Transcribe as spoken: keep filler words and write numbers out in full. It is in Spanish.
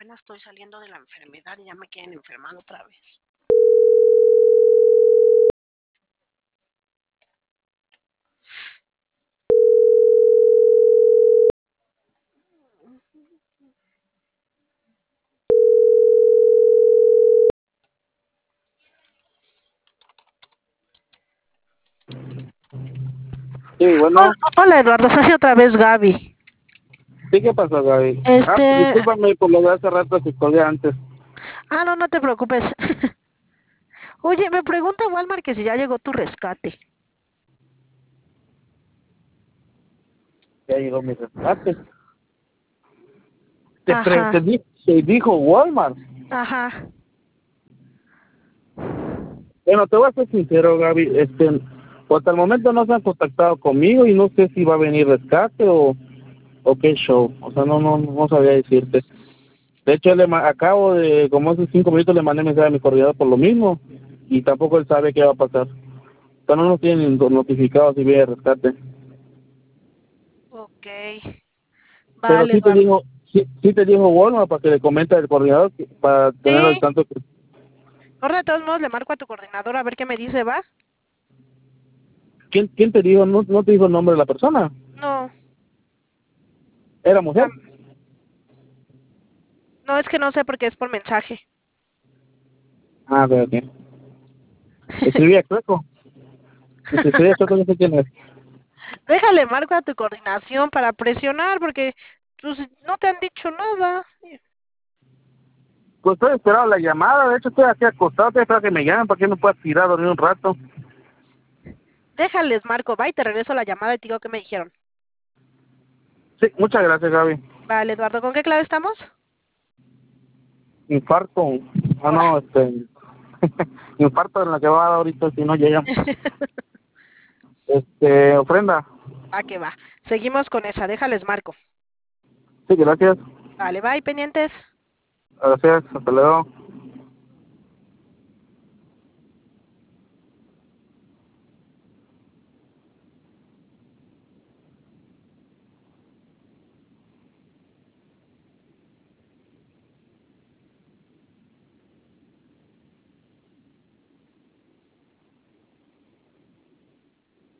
apenas estoy saliendo de la enfermedad y ya me quieren enfermar otra vez. Sí, Hola, bueno, hola, Eduardo, soy otra vez Gaby. sí, ¿qué pasó, Gaby? Ah, pues Este, discúlpame por lo de hace rato que colgué antes. ah, no, no te preocupes. Oye, me pregunta Walmart que si ya llegó tu rescate. Ya llegó mi rescate. Te, pre Ajá, te, di te dijo Walmart. ajá. Bueno, te voy a ser sincero, Gaby. Este, pues hasta el momento no se han contactado conmigo y no sé si va a venir rescate o, o qué show. O sea, no, no, no sabía decirte. De hecho, le ma acabo de, como hace cinco minutos, le mandé mensaje a mi coordinador por lo mismo y tampoco él sabe qué va a pasar. O sea, no nos tienen notificado si viene rescate. Ok, Pero vale, sí te Eduardo. dijo, sí, sí te dijo Walmart para que le comente al coordinador que- para tenerlo al Sí, tanto. Que, ahora de todos modos le marco a tu coordinador a ver qué me dice, ¿va? ¿quién, ¿Quién te dijo? No, no te dijo el nombre de la persona. No, ¿Era ah, mujer? no, es que no sé porque es por mensaje. Ah, ok, ok. Escribía chueco. Y si escribía chueco, no sé quién es. Déjale marco a tu coordinación para presionar porque pues, no te han dicho nada. Pues estoy esperando la llamada. De hecho, estoy aquí acostado. Estoy esperando que me llamen para que no pueda tirar a dormir un rato. Déjales marco, va y te regreso la llamada y te digo qué me dijeron. Sí, muchas gracias, Gaby. Vale, Eduardo, ¿con qué clave estamos? Infarto. Ah, Ahora. no, este... infarto en la que va a dar ahorita si no llega. Este, ofrenda. Va que va. Seguimos con esa, déjales marco. Sí, gracias. Vale, bye, pendientes. Gracias. Hasta luego.